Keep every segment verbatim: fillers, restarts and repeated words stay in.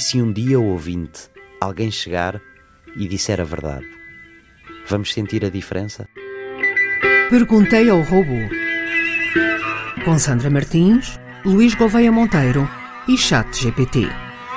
se um dia, ouvinte, alguém chegar e disser a verdade? Vamos sentir a diferença? Perguntei ao robô. Com Sandra Martins, Luís Gouveia Monteiro e ChatGPT.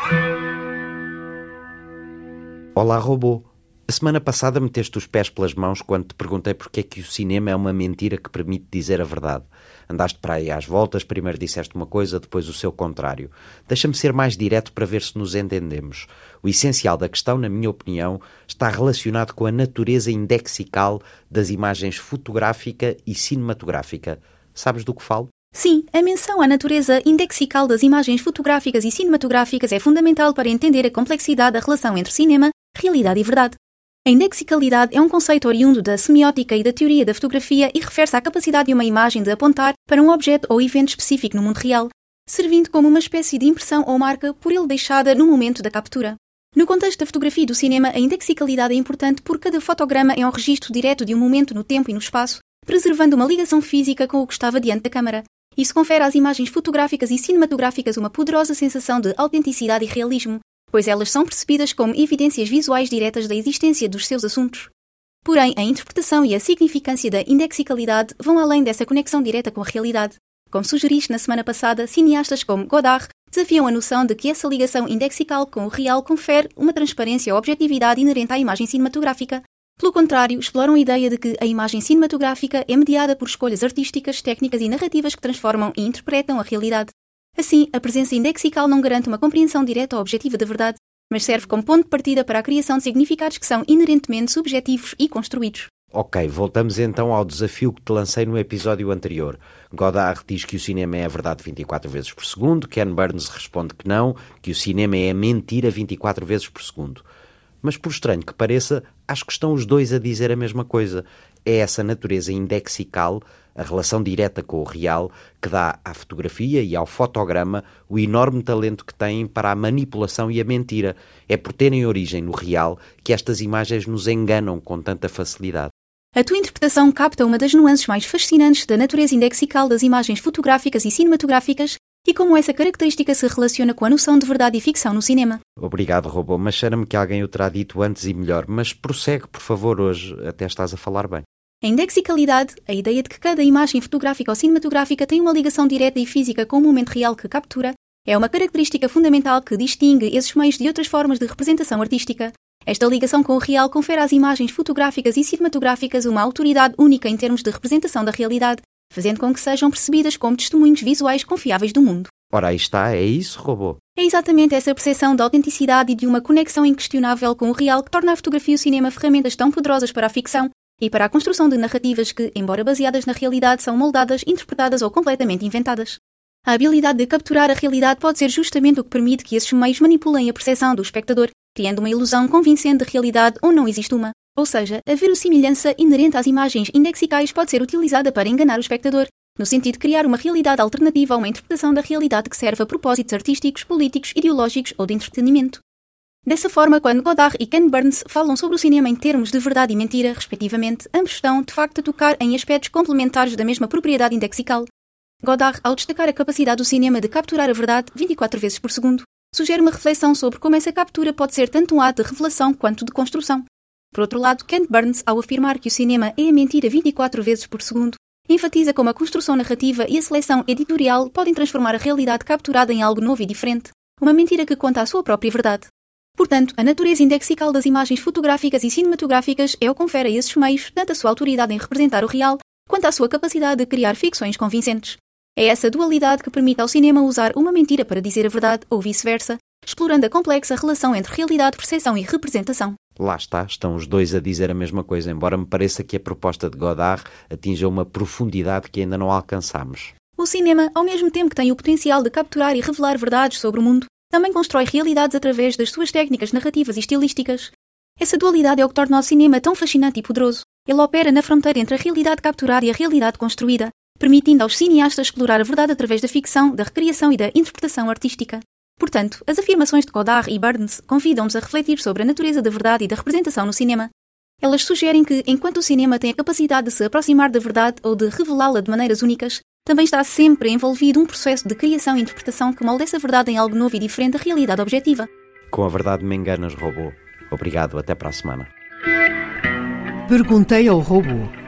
Olá, robô. A semana passada meteste os pés pelas mãos quando te perguntei porque é que o cinema é uma mentira que permite dizer a verdade. Andaste para aí às voltas, primeiro disseste uma coisa, depois o seu contrário. Deixa-me ser mais direto para ver se nos entendemos. O essencial da questão, na minha opinião, está relacionado com a natureza indexical das imagens fotográfica e cinematográfica. Sabes do que falo? Sim, a menção à natureza indexical das imagens fotográficas e cinematográficas é fundamental para entender a complexidade da relação entre cinema, realidade e verdade. A indexicalidade é um conceito oriundo da semiótica e da teoria da fotografia e refere-se à capacidade de uma imagem de apontar para um objeto ou evento específico no mundo real, servindo como uma espécie de impressão ou marca por ele deixada no momento da captura. No contexto da fotografia e do cinema, a indexicalidade é importante porque cada fotograma é um registro direto de um momento no tempo e no espaço, preservando uma ligação física com o que estava diante da câmara. Isso confere às imagens fotográficas e cinematográficas uma poderosa sensação de autenticidade e realismo, pois elas são percebidas como evidências visuais diretas da existência dos seus assuntos. Porém, a interpretação e a significância da indexicalidade vão além dessa conexão direta com a realidade. Como sugeriste na semana passada, cineastas como Godard desafiam a noção de que essa ligação indexical com o real confere uma transparência ou objetividade inerente à imagem cinematográfica. Pelo contrário, exploram a ideia de que a imagem cinematográfica é mediada por escolhas artísticas, técnicas e narrativas que transformam e interpretam a realidade. Assim, a presença indexical não garante uma compreensão direta ou objetiva da verdade, mas serve como ponto de partida para a criação de significados que são inerentemente subjetivos e construídos. Ok, voltamos então ao desafio que te lancei no episódio anterior. Godard diz que o cinema é a verdade vinte e quatro vezes por segundo, Ken Burns responde que não, que o cinema é a mentira vinte e quatro vezes por segundo. Mas por estranho que pareça, acho que estão os dois a dizer a mesma coisa. É essa natureza indexical, a relação direta com o real, que dá à fotografia e ao fotograma o enorme talento que têm para a manipulação e a mentira. É por terem origem no real que estas imagens nos enganam com tanta facilidade. A tua interpretação capta uma das nuances mais fascinantes da natureza indexical das imagens fotográficas e cinematográficas e como essa característica se relaciona com a noção de verdade e ficção no cinema. Obrigado, robô, mas cheira-me que alguém o terá dito antes e melhor. Mas prossegue, por favor, hoje até estás a falar bem. A indexicalidade, a ideia de que cada imagem fotográfica ou cinematográfica tem uma ligação direta e física com o momento real que captura, é uma característica fundamental que distingue esses meios de outras formas de representação artística. Esta ligação com o real confere às imagens fotográficas e cinematográficas uma autoridade única em termos de representação da realidade, fazendo com que sejam percebidas como testemunhos visuais confiáveis do mundo. Ora, aí está, é isso, robô? É exatamente essa percepção de autenticidade e de uma conexão inquestionável com o real que torna a fotografia e o cinema ferramentas tão poderosas para a ficção e para a construção de narrativas que, embora baseadas na realidade, são moldadas, interpretadas ou completamente inventadas. A habilidade de capturar a realidade pode ser justamente o que permite que esses meios manipulem a percepção do espectador, criando uma ilusão convincente de realidade onde não existe uma. Ou seja, a verossimilhança inerente às imagens indexicais pode ser utilizada para enganar o espectador, no sentido de criar uma realidade alternativa a uma interpretação da realidade que serve a propósitos artísticos, políticos, ideológicos ou de entretenimento. Dessa forma, quando Godard e Ken Burns falam sobre o cinema em termos de verdade e mentira, respectivamente, ambos estão, de facto, a tocar em aspectos complementares da mesma propriedade indexical. Godard, ao destacar a capacidade do cinema de capturar a verdade vinte e quatro vezes por segundo, sugere uma reflexão sobre como essa captura pode ser tanto um ato de revelação quanto de construção. Por outro lado, Ken Burns, ao afirmar que o cinema é a mentira vinte e quatro vezes por segundo, enfatiza como a construção narrativa e a seleção editorial podem transformar a realidade capturada em algo novo e diferente, uma mentira que conta a sua própria verdade. Portanto, a natureza indexical das imagens fotográficas e cinematográficas é o que confere a esses meios tanto a sua autoridade em representar o real, quanto a sua capacidade de criar ficções convincentes. É essa dualidade que permite ao cinema usar uma mentira para dizer a verdade, ou vice-versa, explorando a complexa relação entre realidade, percepção e representação. Lá está, estão os dois a dizer a mesma coisa, embora me pareça que a proposta de Godard atinja uma profundidade que ainda não alcançamos. O cinema, ao mesmo tempo que tem o potencial de capturar e revelar verdades sobre o mundo, também constrói realidades através das suas técnicas narrativas e estilísticas. Essa dualidade é o que torna o cinema tão fascinante e poderoso. Ele opera na fronteira entre a realidade capturada e a realidade construída, permitindo aos cineastas explorar a verdade através da ficção, da recriação e da interpretação artística. Portanto, as afirmações de Godard e Burns convidam-nos a refletir sobre a natureza da verdade e da representação no cinema. Elas sugerem que, enquanto o cinema tem a capacidade de se aproximar da verdade ou de revelá-la de maneiras únicas, também está sempre envolvido um processo de criação e interpretação que molda essa verdade em algo novo e diferente da realidade objetiva. Com a verdade me enganas, robô. Obrigado, até para a semana. Perguntei ao robô.